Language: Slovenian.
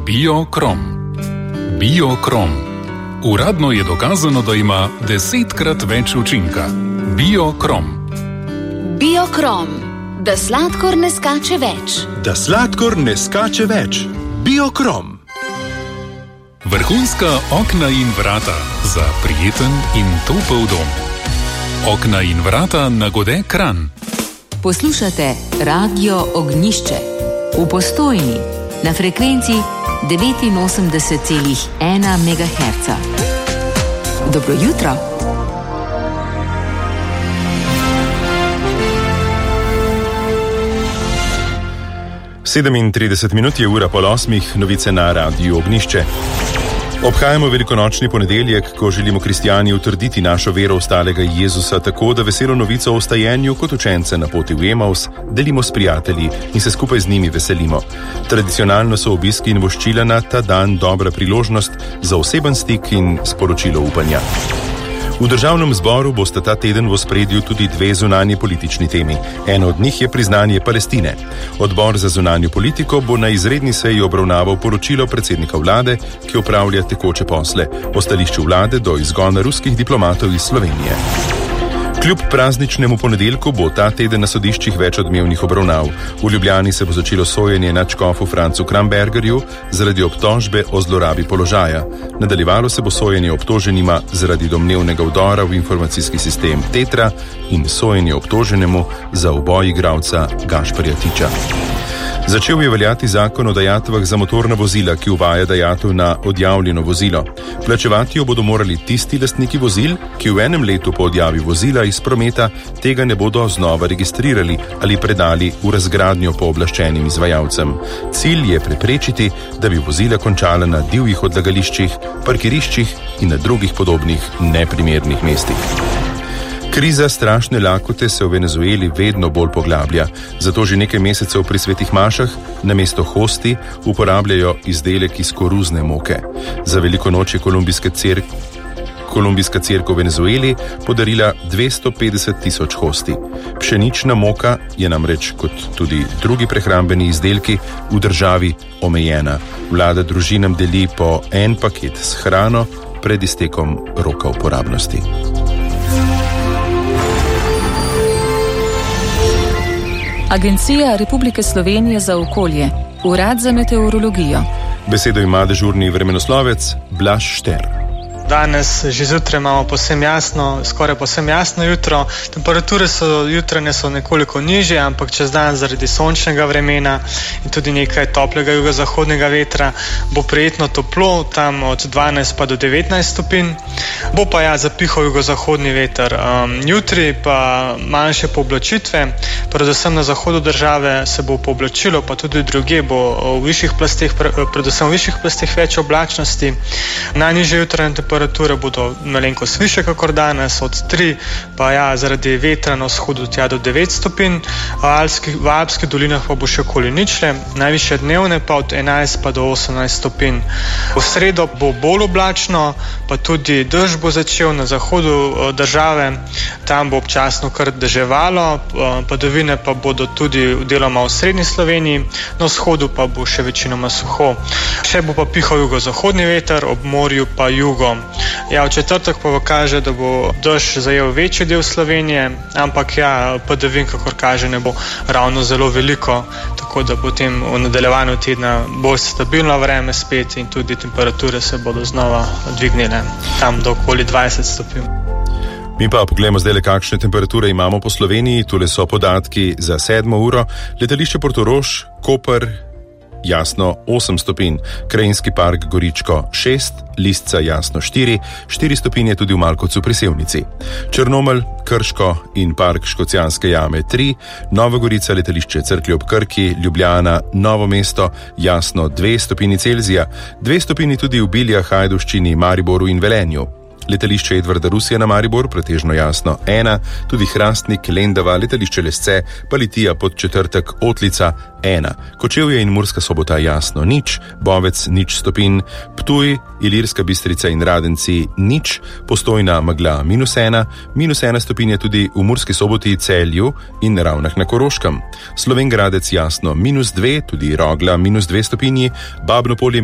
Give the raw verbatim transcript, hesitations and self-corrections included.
Biokrom. Biokrom. Uradno je dokazano, da ima desetkrat več učinka. Biokrom. Biokrom. Da sladkor ne skače več. Da sladkor ne skače več. Biokrom. Vrhunska okna in vrata za prijeten in topel dom. Okna in vrata na Gode Kranj. Poslušate Radio Ognjišče v Postojni na frekvenci devetinosemdeset celih ena megaherca. Dobro jutro. sedemintrideset minut je ura pol osmih, novice na Radiu Ognjišče. Obhajamo velikonočni ponedeljek, ko želimo kristijani utrditi našo vero v stalega Jezusa tako, da veselo novico o vstajenju kot učence na poti v Emaus delimo s prijatelji in se skupaj z njimi veselimo. Tradicionalno so obiski in voščila na ta dan dobra priložnost za oseben stik in sporočilo upanja. V državnem zboru bosta ta teden v ospredju tudi dve zunanje politični temi. Eno od njih je priznanje Palestine. Odbor za zunanjo politiko bo na izredni seji obravnaval poročilo predsednika vlade, ki opravlja tekoče posle, o stališču vlade do izgona ruskih diplomatov iz Slovenije. Kljub prazničnemu ponedeljku bo ta teden na sodiščih več odmevnih obravnav. V Ljubljani se bo začelo sojenje nadškofu Francu Krambergerju zaradi obtožbe o zlorabi položaja. Nadaljevalo se bo sojenje obtoženima zaradi domnevnega vdora v informacijski sistem Tetra in sojenje obtoženemu za uboj igralca Gašperja Tiča. Začel je veljati zakon o dajatvah za motorna vozila, ki uvaja dajatev na odjavljeno vozilo. Plačevati jo bodo morali tisti lastniki vozil, ki v enem letu po odjavi vozila iz prometa tega ne bodo znova registrirali ali predali v razgradnjo pooblaščenim izvajalcem. Cilj je preprečiti, da bi vozila končala na divjih odlagališčih, parkiriščih in na drugih podobnih neprimernih mestih. Kriza strašne lakote se v Venezueli vedno bolj poglablja, zato že nekaj mesecev pri svetih mašah namesto hosti uporabljajo izdelek iz koruzne moke. Za veliko noč je kolumbijska cerkev Kolumbijska cerkev v Venezueli podarila dvesto petdeset tisoč hosti. Pšenična moka je namreč, kot tudi drugi prehrambeni izdelki, v državi omejena. Vlada družinam deli po en paket s hrano pred iztekom roka uporabnosti. Agencija Republike Slovenije za okolje, Urad za meteorologijo. Besedo ima dežurni vremenoslovec Blaž Šter. Danes že zjutraj imamo povsem jasno, skoraj povsem jasno jutro. Temperature so jutranje so nekoliko nižje, ampak čez dan zaradi sončnega vremena in tudi nekaj toplega jugozahodnega vetra bo prijetno toplo, tam od dvanajst pa do devetnajst stopinj. Bo pa ja zapihal jugozahodni veter. Um, jutri pa manjše pooblačitve, predvsem na zahodu države se bo pooblačilo, pa tudi drugje bo v višjih plasteh, predvsem v višjih plasteh več oblačnosti. Najnižje jutranje temperature Temperature bodo malenkost više kakor danes, od tri pa ja zaradi vetra na vzhodu tja do devet stopinj, v Alpskih, v Alpskih dolinah pa bo še okoli ničle, najvišje dnevne pa od enajst pa do osemnajst stopinj. V sredo bo bolj oblačno, pa tudi dež bo začel na zahodu države, tam bo občasno kar deževalo, padavine pa bodo tudi deloma v srednji Sloveniji, na vzhodu pa bo še večinoma suho. Še bo pa pihal jugozahodni veter, ob morju pa jugo. Ja, v četrtek pa kaže, da bo dež zajel večji del Slovenije, ampak ja, padavin, kakor kaže, ne bo ravno zelo veliko, tako da potem v nadaljevanju tedna bolj stabilno vreme spet in tudi temperature se bodo znova dvignile, tam do okoli dvajset stopinj. Mi pa pogledamo zdaj, kakšne temperature imamo po Sloveniji. Tule so podatki za sedmo uro. Letališče Portorož, Koper, Jasno osem stopinj, Krajinski park Goričko šest, Listca Jasno štiri, štiri stopinje tudi v Malkovcu pri Sevnici. Črnomelj, Krško in park Škocjanske jame tri, Nova Gorica, letališče Cerklje ob Krki, Ljubljana, Novo mesto, Jasno dve stopinji Celzija, dve stopinji tudi v Biljah, Ajdovščini, Mariboru in Velenju. Letališče Edvarda Rusija na Maribor, pretežno Jasno ena, tudi Hrastnik, Lendava, letališče Lesce, pa Litija Podčetrtek, Otlica ena, Kočevje in Murska Sobota Jasno nič, Bovec nič stopinj, Ptuj, Ilirska Bistrica in Radenci nič, Postojna megla minus ena, minus ena stopinje tudi v Murski Soboti, Celju in Ravnah na Koroškem. Slovenj Gradec Jasno minus dve, tudi Rogla minus dve stopinji, Babno Polje